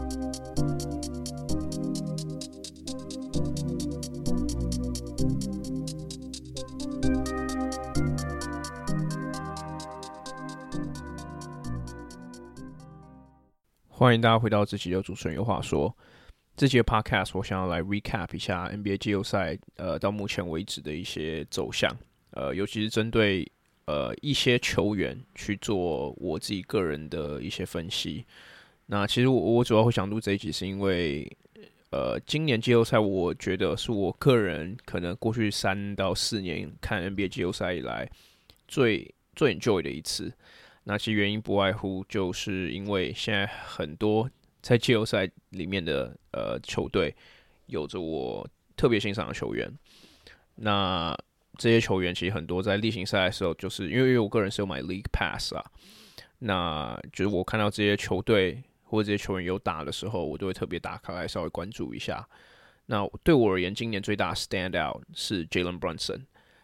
欢迎大家回到这期的主持人有话说。这期的 podcast 我想要来 recap 一下 NBA 季后赛到目前为止的一些走向，尤其是针对一些球员去做我自己个人的一些分析。那其实我主要会想录这一集是因为今年季后赛我觉得是我个人可能过去3到4年看 NBA 季后赛以来最 enjoy 的一次。那其实原因不外乎就是因为现在很多在季后赛里面的球队有着我特别欣赏的球员。那这些球员其实很多在例行赛的时候，就是因为我个人是有买 League Pass 啊，那就是我看到这些球队或者这些球员有打的时候，我都会特别打开来稍微关注一下。那对我而言，今年最大的 standout 是 Jalen Brunson。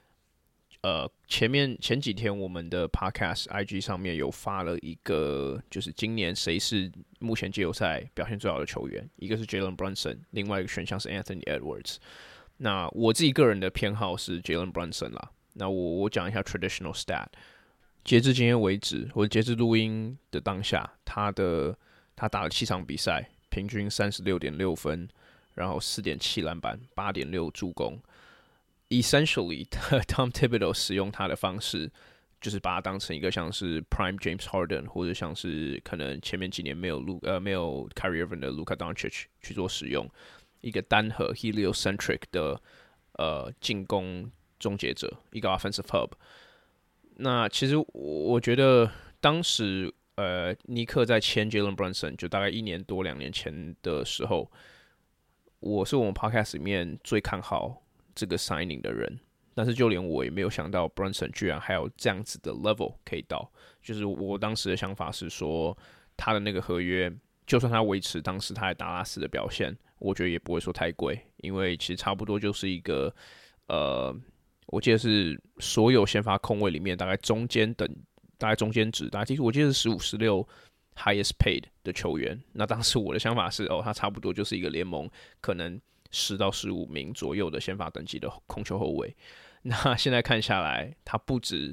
前几天我们的 podcast IG 上面有发了一个，就是今年谁是目前季后赛表现最好的球员，一个是 Jalen Brunson， 另外一个选项是 Anthony Edwards。那我自己个人的偏好是 Jalen Brunson 啦。那我讲一下 traditional stat， 截至今天为止，或者截至录音的当下，他打了7场比赛，平均 36.6 分，然后 4.7 篮板， 8.6 助攻。Essentially, Tom Thibodeau 使用他的方式，就是把它当成一个像是 Prime James Harden， 或者像是可能前面几年没有 Kyrie Irving 的 Luka Doncic 去做使用，一个单核 heliocentric 的进攻终结者，一个 offensive hub。那其实我觉得当时尼克在签 Jalen Brunson 就大概1年多2年前的时候，我是我们 podcast 里面最看好这个 signing 的人，但是就连我也没有想到 Brunson 居然还有这样子的 level 可以到。就是我当时的想法是说，他的那个合约，就算他维持当时他在达拉斯的表现，我觉得也不会说太贵，因为其实差不多就是一个我记得是所有先发控卫里面大概中间值，其实我记得是15、16 highest paid 的球员。那当时我的想法是，他差不多就是一个联盟可能10到15名左右的先发等级的控球后卫。那现在看下来，他不止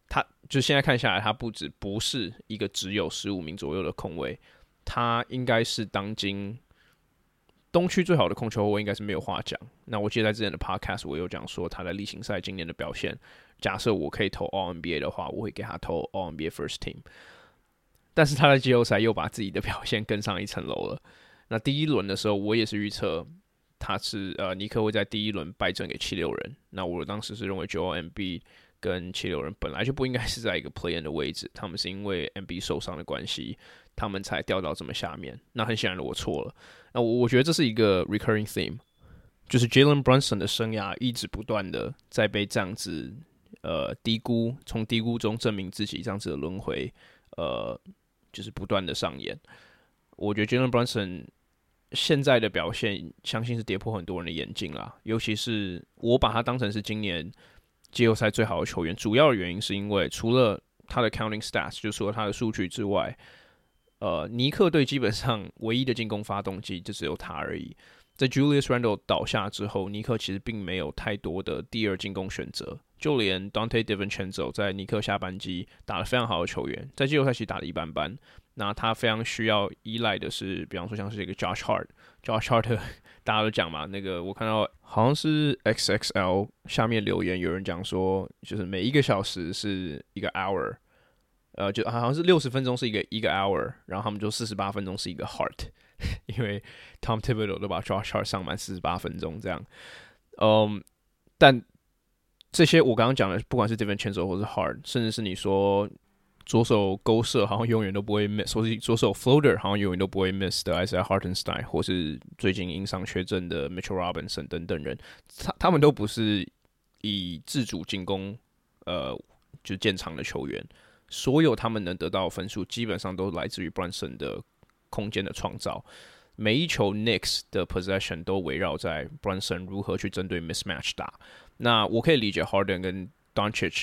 不是一个只有15名左右的控卫，他应该是当今东区最好的控球后卫，应该是没有话讲。那我记得在之前的 podcast 我有讲说，他在例行赛今年的表现，假设我可以投 All NBA 的话，我会给他投 All NBA First Team。但是他在季后赛又把自己的表现更上一层楼了。那第一轮的时候，我也是预测他是尼克会在第一轮败阵给76人。那我当时是认为 Joel Embiid 跟76人本来就不应该是在一个 play-in 的位置，他们是因为 Embiid 受伤的关系，他们才掉到这么下面。那很显然的我错了。那我觉得这是一个 recurring theme， 就是 Jalen Brunson 的生涯一直不断的在被这样子低估，从低估中证明自己这样子的轮回，就是不断的上演。我觉得 Jalen Brunson 现在的表现，相信是跌破很多人的眼镜啦。尤其是我把他当成是今年季后赛最好的球员，主要的原因是因为除了他的 counting stats， 就除了他的数据之外，尼克队基本上唯一的进攻发动机就只有他而已。在 Julius Randle 倒下之后，尼克其实并没有太多的第二进攻选择，就连 Dante DiVincenzo 在尼克下半季打得非常好的球员，在季后赛其实打得一般般。那他非常需要依赖的是，比方说像是一个 Josh Hart 大家都讲嘛，那个我看到好像是 XXL 下面留言有人讲说，就是每1个小时是一个 hour，就好像是60分钟是一个 hour， 然后他们就48分钟是一个 heart， 因为 Tom Thibodeau 都把 Josh Hart 上满48分钟这样。但这些我刚刚讲的，不管是 DiVincenzo 或是 Hart， 甚至是你说左手勾射好像永远都不会 miss， 或是左手 floater 好像永远都不会 miss 的 Isaiah Hartenstein， 或是最近因伤缺阵的 Mitchell Robinson 等等人，他们都不是以自主进攻就建长的球员。所有他们能得到的分数，基本上都来自于 Brunson 的空间的创造。每一球 Knicks 的 possession 都围绕在 Brunson 如何去针对 mismatch 打。那我可以理解 Harden 跟 Doncic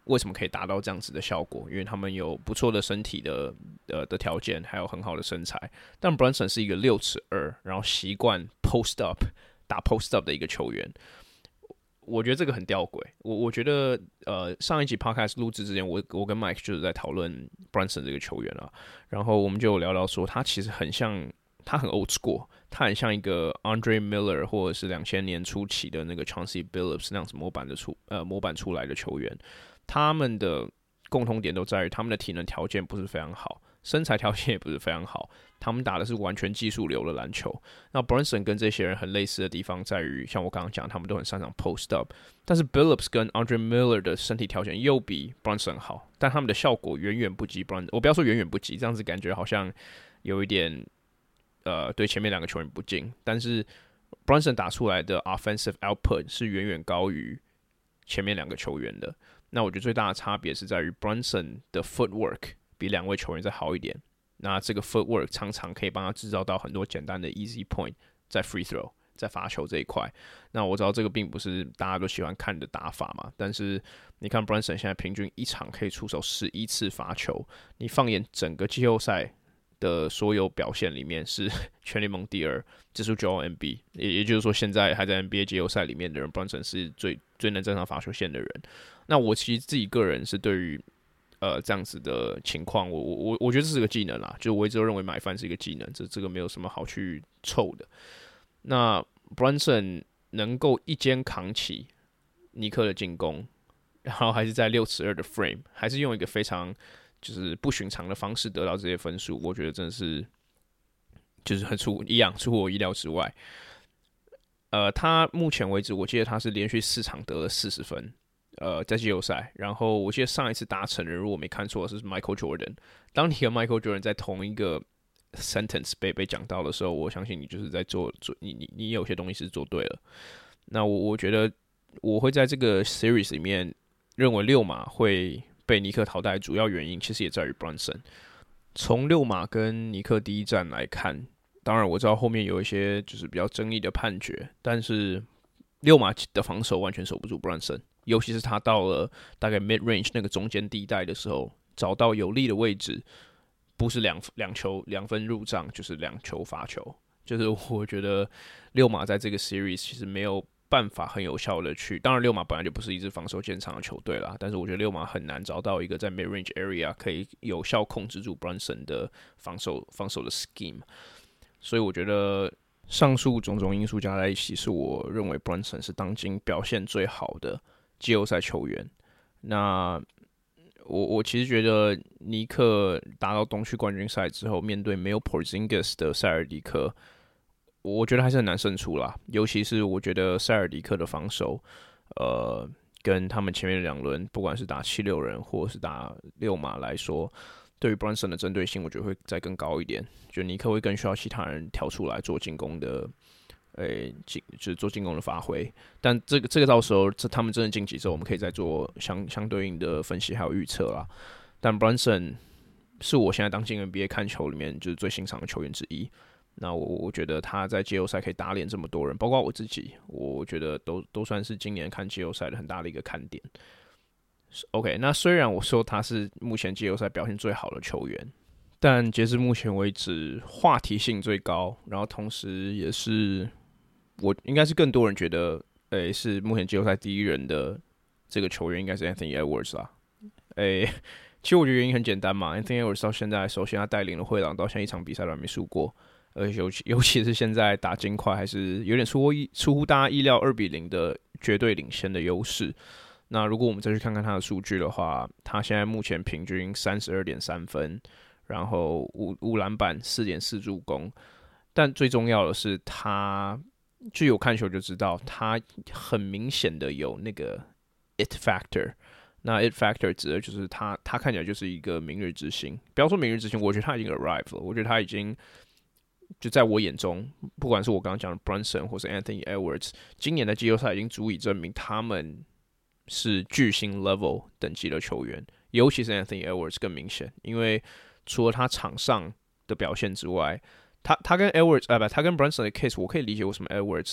为什么可以达到这样子的效果？因为他们有不错的身体的条件，还有很好的身材。但 Brunson 是一个6'2", 然后习惯 post up 打 post up 的一个球员。我觉得这个很吊诡。我觉得上一集 podcast 录制之前，我跟 Mike 就是在讨论 Brunson 这个球员啊，然后我们就有聊到说，他其实很像，他很 old school， 他很像一个 Andre Miller 或者是2000年初期的那个 Chauncey Billups 那样子模板出来的球员。他们的共同点都在于他们的体能条件不是非常好，身材条件也不是非常好，他们打的是完全技术流的篮球。那 Brunson 跟这些人很类似的地方在于，像我刚刚讲，他们都很擅长 post up， 但是 Billups 跟 Andre Miller 的身体条件又比 Brunson 好，但他们的效果远远不及 Brunson。我不要说远远不及，这样子感觉好像有一点对前面两个球员不敬，但是 Brunson 打出来的 offensive output 是远远高于前面两个球员的。那我觉得最大的差别是在于 Brunson 的 footwork 比两位球员再好一点。那这个 footwork 常常可以帮他制造到很多简单的 easy point， 在 free throw， 在罚球这一块。那我知道这个并不是大家都喜欢看的打法嘛，但是你看 Brunson 现在平均一场可以出手11次罚球，你放眼整个季后赛的所有表现里面是全联盟第二，这是 Joel Embiid， 也就是说现在还在 NBA 季后赛里面的人 ，Brunson 是最能站上罚球线的人。那我其实自己个人是对于这样子的情况，我觉得这是个技能啦，就是我一直都认为买饭是一个技能，这个没有什么好去凑的。那 Brunson 能够一肩扛起尼克的进攻，然后还是在6'2" 的 frame， 还是用一个非常就是不寻常的方式得到这些分数，我觉得真的是就是很出乎我意料之外。他目前为止，我记得他是连续4场得了40分。在季后赛，然后我记得上一次达成的，如果没看错是 Michael Jordan。当你和 Michael Jordan 在同一个 sentence 被讲到的时候，我相信你就是在做你有些东西是做对了。那我觉得我会在这个 series 里面认为六马会被尼克淘汰，主要原因其实也在于 Brunson。从六马跟尼克第一战来看，当然我知道后面有一些就是比较争议的判决，但是六马的防守完全守不住 Brunson。尤其是他到了大概 mid range 那个中间地带的时候，找到有利的位置，不是两分入账，就是2球罚球。就是我觉得六马在这个 series 其实没有办法很有效的去，当然六马本来就不是一支防守见长的球队啦，但是我觉得六马很难找到一个在 mid range area 可以有效控制住 Brunson 的防守的 scheme。所以我觉得上述种种因素加在一起，是我认为 Brunson 是当今表现最好的季后赛球员。那我其实觉得尼克打到东区冠军赛之后，面对没有 Porzingis 的塞尔迪克，我觉得还是很难胜出啦。尤其是我觉得塞尔迪克的防守，跟他们前面2轮，不管是打76人或是打六马来说，对于 Brunson 的针对性，我觉得会再更高一点。就尼克会更需要其他人跳出来做进攻的。就是做进攻的发挥，但这个到时候他们真的晋级之后，我们可以再做相对应的分析还有预测啦。但 Brunson 是我现在当今 NBA 看球里面就是最欣赏的球员之一。那我觉得他在季后赛可以打脸这么多人，包括我自己，我觉得都算是今年看季后赛的很大的一个看点。OK， 那虽然我说他是目前季后赛表现最好的球员，但截至目前为止话题性最高，然后同时也是我应该是更多人觉得，是目前季后赛第一人的这个球员应该是 Anthony Edwards 啦。其实我觉得原因很简单嘛 ，Anthony Edwards 到现在，首先他带领了灰狼到现在一场比赛都还没输过，尤其是现在打金块还是有点出乎大家意料2-0的绝对领先的优势。那如果我们再去看看他的数据的话，他现在目前平均32.3分，然后5篮板4.4助攻，但最重要的是他。就有看球就知道，他很明显的有那个 it factor。那 it factor 指的就是他看起来就是一个明日之星。不要说明日之星，我觉得他已经 arrive 了。我觉得他已经就在我眼中，不管是我刚刚讲的 Brunson 或是 Anthony Edwards， 今年的季后赛已经足以证明他们是巨星 level 等级的球员。尤其是 Anthony Edwards 更明显，因为除了他场上的表现之外，他跟 Edwards 他跟 Brunson 的 case 我可以理解为什么 Edwards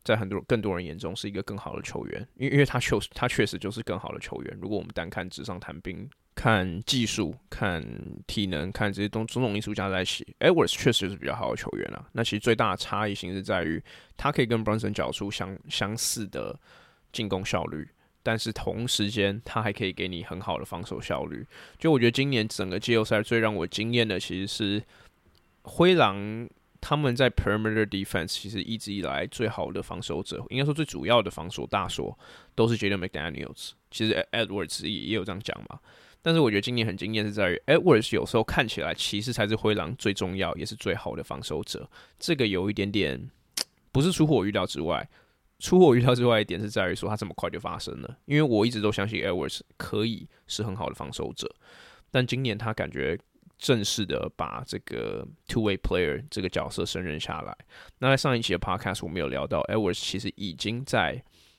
在更多人眼中是一个更好的球员，因为他确实就是更好的球员。如果我们单看纸上谈兵，看技术、看体能、看这些种种因素加在一起 ，Edwards 确实是比较好的球员啊。那其实最大的差异性是在于，他可以跟 Brunson 缴出相似的进攻效率，但是同时间他还可以给你很好的防守效率。就我觉得今年整个季后赛最让我惊艳的，其实是灰狼。他们在 perimeter defense 其实一直以来最好的防守者，应该说最主要的防守大锁都是 Jaden McDaniels。其实 Edwards 也有这样讲嘛，但是我觉得今年很惊艳是在于 Edwards 有时候看起来其实才是灰狼最重要也是最好的防守者。这个有一点点不是出乎我预料之外，出乎我预料之外一点是在于说他这么快就发生了，因为我一直都相信 Edwards 可以是很好的防守者，但今年他感觉正式的把这个 two-way player 这个角色胜任下来。那在上一期的 podcast 我们有聊到 Edwards 其实已经在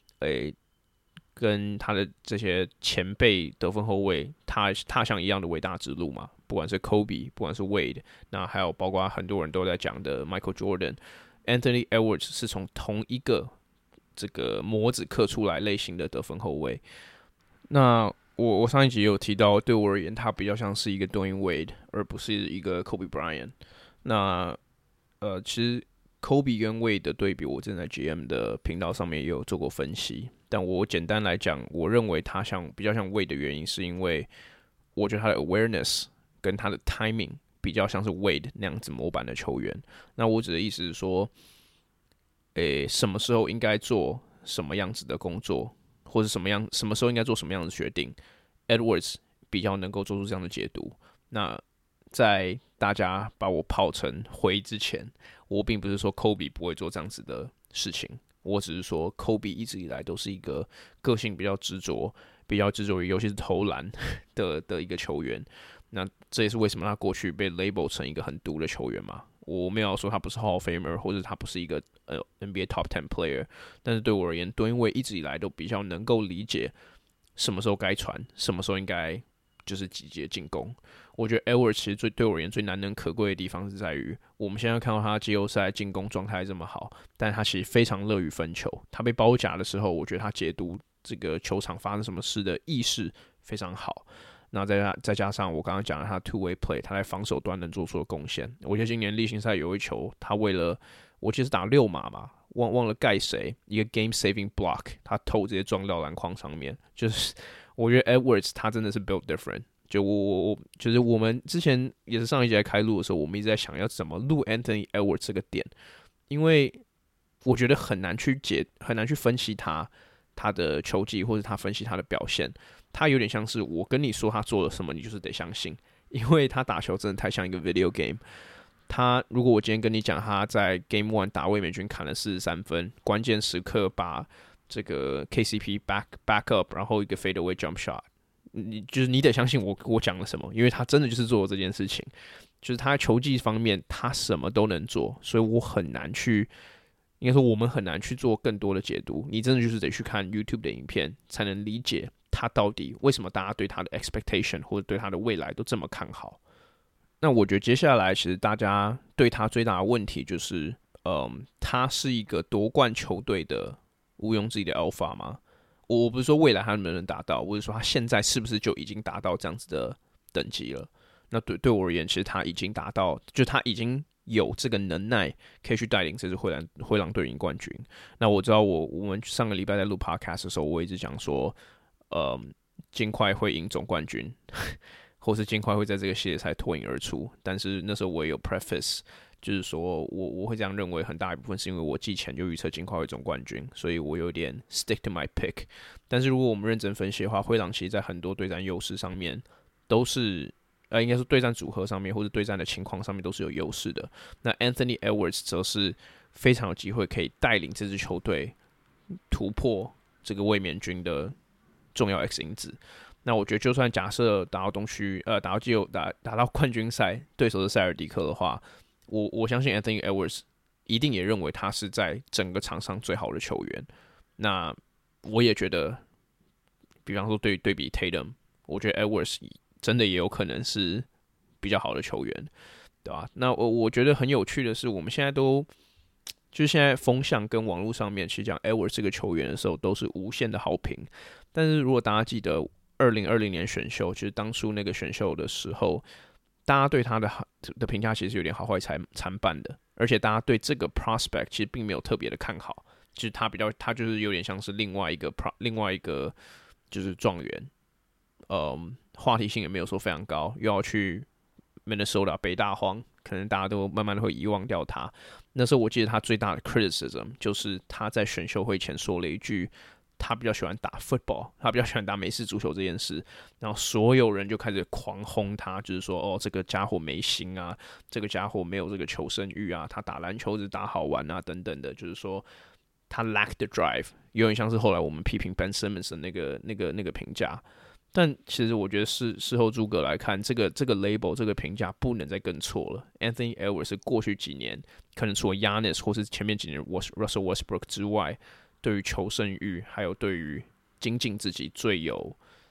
跟他的这些前辈得分后卫踏上一样的伟大之路嘛，不管是 Kobe 不管是 Wade， 那还有包括很多人都在讲的 Michael Jordan， Anthony Edwards 是从同一个这个模子刻出来类型的得分后卫。那我上一集也有提到，对我而言，他比较像是一个 Dwayne Wade， 而不是一个 Kobe Bryant。那其实 Kobe 跟 Wade 的对比，我正在 GM 的频道上面也有做过分析。但我简单来讲，我认为他比较像 Wade 的原因，是因为我觉得他的 awareness 跟他的 timing 比较像是 Wade 那样子模板的球员。那我指的意思是说，什么时候应该做什么样子的工作，或者什么时候应该做什么样的决定 ，Edwards 比较能够做出这样的解读。那在大家把我炮成灰之前，我并不是说 Kobe 不会做这样子的事情，我只是说 Kobe 一直以来都是一个个性比较执着于尤其是投篮的一个球员。那这也是为什么他过去被 label 成一个很毒的球员嘛。我没有说他不是 Hall of Famer， 或者他不是一个NBA Top 10 player， 但是对我而言，Dwayne Wade 一直以来都比较能够理解什么时候该传，什么时候应该就是集结进攻。我觉得 Edwards 其实对我而言最难能可贵的地方是在于，我们现在看到他季后赛进攻状态这么好，但他其实非常乐于分球。他被包夹的时候，我觉得他解读这个球场发生什么事的意识非常好。那再加上我刚刚讲的他 two-way play， 他在防守端能做出的贡献。我觉得今年例行赛有一球，他为了我记得是打6码嘛，忘了盖谁，一个 game saving block， 他头直接撞到篮筐上面。就是我觉得 Edwards 他真的是 built different。就是我们之前也是上一集在开录的时候，我们一直在想要怎么录 Anthony Edwards 这个点，因为我觉得很难去分析他的球技，或者他分析他的表现。他有点像是我跟你说他做了什么，你就是得相信，因为他打球真的太像一个 video game。如果我今天跟你讲他在 Game 1 打卫冕军砍了43分，关键时刻把这个 KCP back up， 然后一个 fadeaway jump shot， 你得相信我讲了什么，因为他真的就是做了这件事情。就是他球技方面他什么都能做，所以我很难去，应该说我们很难去做更多的解读。你真的就是得去看 YouTube 的影片，才能理解他到底为什么大家对他的 expectation 或者对他的未来都这么看好。那我觉得接下来其实大家对他最大的问题就是，他是一个夺冠球队的毋庸置疑的 alpha 吗？我不是说未来他能不能达到，我是说他现在是不是就已经达到这样子的等级了？那对我而言，其实他已经达到，就他已经有这个能耐可以去带领这支灰狼队赢冠军。那我知道我们上个礼拜在录 podcast 的时候，我一直讲说，尽快会赢总冠军，或是尽快会在这个系列赛脱颖而出。但是那时候我也有 preface， 就是说我会这样认为，很大一部分是因为我季前就预测尽快会总冠军，所以我有点 stick to my pick。但是如果我们认真分析的话，灰狼其实在很多对战优势上面都是。应该说对战组合上面或者对战的情况上面都是有优势的。那 Anthony Edwards 则是非常有机会可以带领这支球队突破这个卫冕军的重要 X 因子。那我觉得就算假设打到东区，打到冠军赛，对手是塞尔迪克的话，我相信 Anthony Edwards 一定也认为他是在整个场上最好的球员。那我也觉得，比方说对比 Tatum， 我觉得 Edwards真的也有可能是比较好的球员，对吧？那我觉得很有趣的是，我们现在都就是现在风向跟网络上面其实讲 Edwards 这个球员的时候，都是无限的好评。但是如果大家记得2020年选秀，就是当初那个选秀的时候，大家对他的评价其实有点好坏参半的，而且大家对这个 prospect 其实并没有特别的看好。其实他就是有点像是另外一个就是状元，话题性也没有说非常高，又要去 Minnesota 北大荒，可能大家都慢慢的会遗忘掉他。那时候我记得他最大的 criticism 就是他在选秀会前说了一句，他比较喜欢打 football， 他比较喜欢打美式足球这件事，然后所有人就开始狂轰他，就是说哦这个家伙没心啊，这个家伙没有这个求胜欲啊，他打篮球只打好玩啊等等的，就是说他 lack the drive， 有点像是后来我们批评 Ben Simmons 的那个评价。但其实我觉得事后诸葛来看，这个 label 这个评价不能再更错了。Anthony Edwards 是过去几年可能除了 Giannis 或是前面几年 Russell Westbrook 之外，对于求胜欲还有对于精进自己最有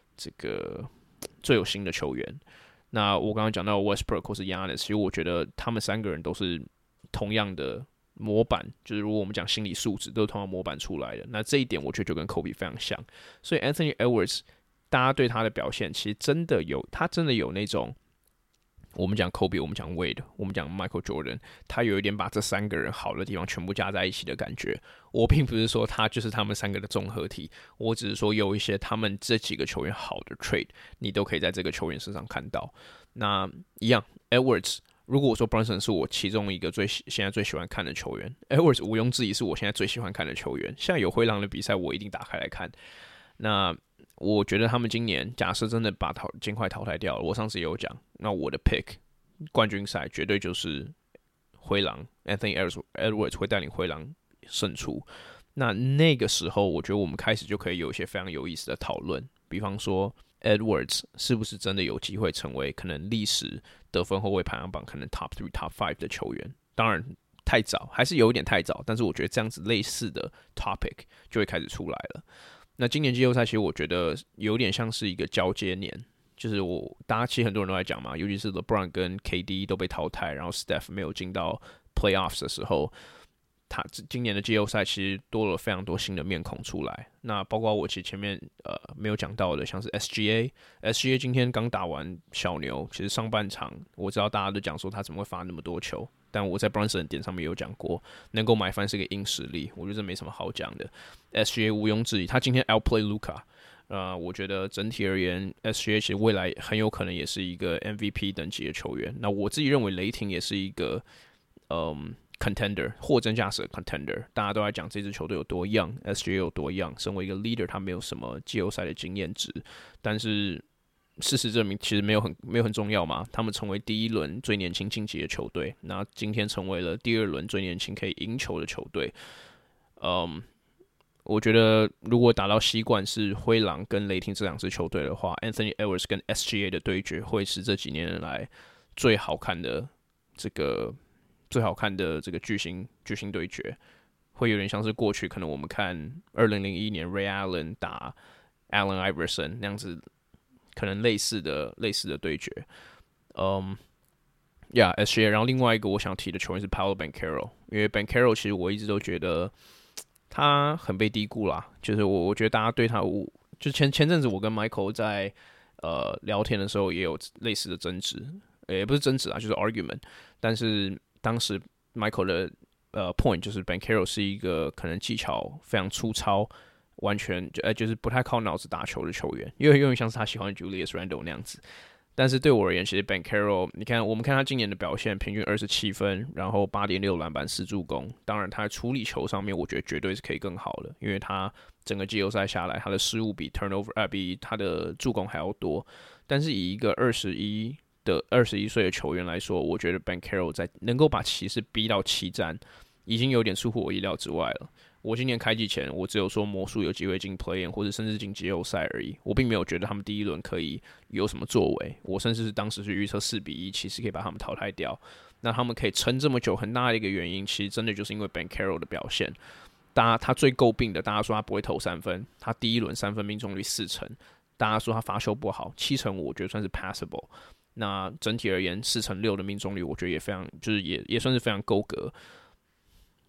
心的球员。那我刚刚讲到 Westbrook 或是 Giannis， 其实我觉得他们三个人都是同样的模板，就是如果我们讲心理素质，都是同样模板出来的。那这一点我觉得就跟 Kobe 非常像。所以 Anthony Edwards，大家对他的表现其实他真的有那种，我们讲 Kobe， 我们讲 Wade， 我们讲 Michael Jordan， 他有一点把这三个人好的地方全部加在一起的感觉。我并不是说他就是他们三个的综合体，我只是说有一些他们这几个球员好的 trade， 你都可以在这个球员身上看到。那一样 Edwards， 如果我说 Brunson 是我其中一个现在最喜欢看的球员， Edwards 毋庸置疑是我现在最喜欢看的球员。现在有灰狼的比赛，我一定打开来看。那我觉得他们今年假设真的把金块淘汰掉了，我上次也有讲，那我的 pick 冠军赛绝对就是灰狼 ，Anthony Edwards 会带领灰狼胜出。那个时候，我觉得我们开始就可以有一些非常有意思的讨论，比方说 Edwards 是不是真的有机会成为可能历史得分后卫排行榜可能 top 3、top 5的球员？当然太早，还是有一点太早，但是我觉得这样子类似的 topic 就会开始出来了。那今年季后赛其实我觉得有点像是一个交接年，就是大家其实很多人都在讲嘛，尤其是 LeBron 跟 KD 都被淘汰，然后 Steph 没有进到 Playoffs 的时候，他今年的季后赛其实多了非常多新的面孔出来。那包括我其实前面没有讲到的，像是 SGA 今天刚打完小牛，其实上半场我知道大家都讲说他怎么会罚那么多球。但我在 Brunson 的点上面有讲过，能够买翻是个硬实力，我觉得这没什么好讲的。SGA 毋庸置疑，他今天 outplay Luka，我觉得整体而言 ，SGA 其实未来很有可能也是一个 MVP 等级的球员。那我自己认为雷霆也是一个contender， 货真价实的 contender。大家都在讲这支球队有多 young，SGA 有多 young， 身为一个 leader， 他没有什么季后赛的经验值，但是事实证明，其实没有很重要嘛。他们成为第一轮最年轻晋级的球队，那今天成为了第二轮最年轻可以赢球的球队。我觉得如果打到西冠是灰狼跟雷霆这两支球队的话 ，Anthony Edwards 跟 SGA 的对决会是这几年来最好看的这个巨星对决，会有点像是过去可能我们看2001年 Ray Allen 打 Allen Iverson 那样子。可能类似的对决，SGA， 然后另外一个我想提的球员是 Paolo Banchero， 因为 Banchero 其实我一直都觉得他很被低估啦，就是我觉得大家对他，就前阵子我跟 Michael 在聊天的时候也有类似的争执，也不是争执啊，就是 argument， 但是当时 Michael 的point 就是 Banchero 是一个可能技巧非常粗糙。完全就是不太靠脑子打球的球员，因为有点像是他喜欢 Julius Randle 那样子。但是对我而言，其实 Banchero， 我们看他今年的表现，平均27分，然后8.6篮板4助攻。当然，他在处理球上面，我觉得绝对是可以更好的，因为他整个季后赛下来，他的失误比 turnover 比他的助攻还要多。但是以一个21岁的球员来说，我觉得 Banchero 在能够把骑士逼到7战，已经有点出乎我意料之外了。我今年开季前，我只有说魔术有机会进 play-in 或者甚至进季后赛而已，我并没有觉得他们第一轮可以有什么作为。我甚至是当时是预测4-1，其实可以把他们淘汰掉。那他们可以撑这么久，很大的一个原因，其实真的就是因为 Banchero 的表现。他最诟病的，大家说他不会投三分，他第一轮三分命中率40%，大家说他罚球不好，70%我觉得算是 passable。那整体而言，4/6的命中率，我觉得也非常，就是也算是非常够格。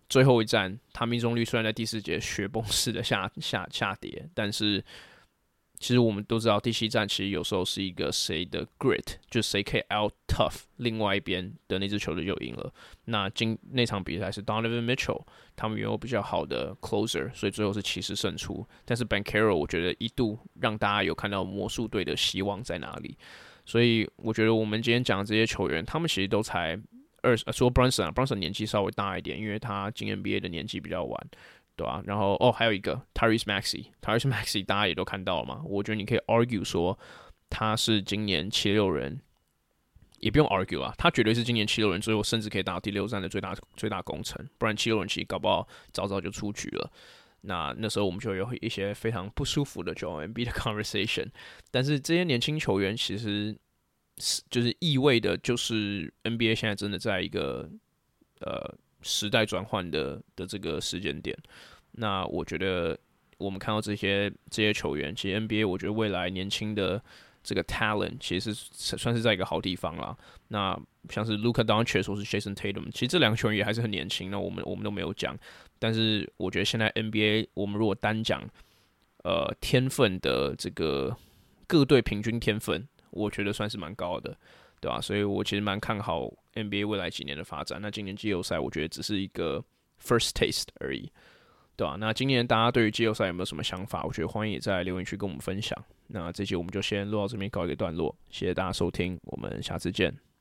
最后一战，他命中率虽然在第4节雪崩式的下跌，但是其实我们都知道，第7战其实有时候是一个谁的 grit， 就谁可以 out tough 另外一边的那支球队就赢了。那场比赛是 Donovan Mitchell 他们有比较好的 closer， 所以最后是骑士胜出。但是 Banchero 我觉得一度让大家有看到魔术队的希望在哪里。所以我觉得我们今天讲的这些球员，他们其实都才说 Brunson 年纪稍微大一点，因为他进 NBA 的年纪比较晚。对啊，然后还有一个 Tyrese Maxey 大家也都看到了嘛。我觉得你可以 argue 说他是今年76人，也不用 argue 啊，他绝对是今年76人最后甚至可以打到第6战的最大功臣，不然76人其实搞不好早早就出局了。那时候我们就有一些非常不舒服的 Joel Embiid 的 conversation， 但是这些年轻球员其实就是意味的，就是 NBA 现在真的在一个时代转换的这个时间点。那我觉得我们看到这些球员，其实 NBA 我觉得未来年轻的这个 talent 其实是算是在一个好地方啦。那像是 Luka Doncic 或是 Jason Tatum， 其实这2个球员也还是很年轻，那我们都没有讲。但是我觉得现在 NBA 我们如果单讲天分的这个各队平均天分，我觉得算是蛮高的。对吧？所以我其实蛮看好 NBA 未来几年的发展。那今年季后赛，我觉得只是一个 first taste 而已，对吧？那今年大家对于季后赛有没有什么想法？我觉得欢迎也在留言区跟我们分享。那这期我们就先录到这边告一个段落，谢谢大家收听，我们下次见。